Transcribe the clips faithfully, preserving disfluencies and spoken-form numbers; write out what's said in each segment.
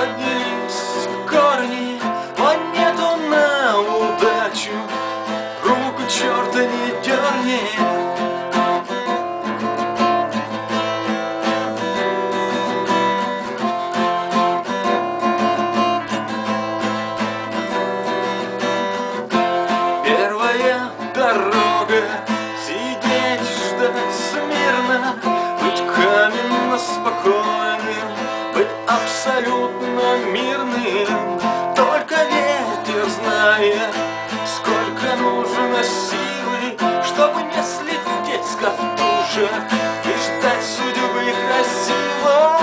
поднялись корни, монету на удачу, руку черта не дерни. Первая дорога, сидеть, ждать смирно, быть каменно спокойным, быть абсолютно мирным. Только ветер знает, сколько нужно силы, чтобы не слететь с катушек и ждать судьбы красиво.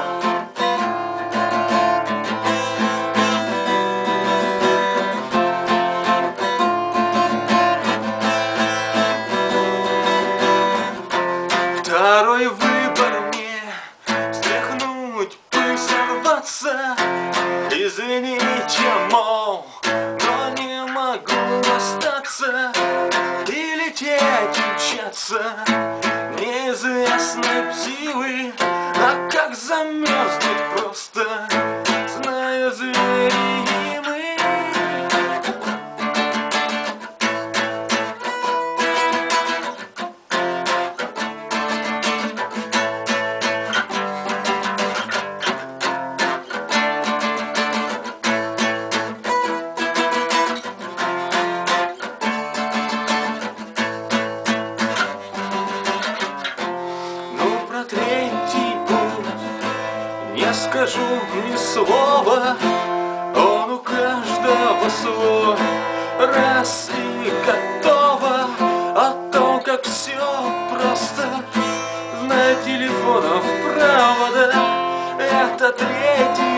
Второй выбор мне стряхнуть пыль, сорваться. Извините, мол, но не могу остаться и лететь, мчаться неизвестной силы. А как замерзнуть просто, зная звери и мы. Третий путь не скажу ни слова, он у каждого свой, раз и готово. О том, как все просто, знай телефонов провода, это третий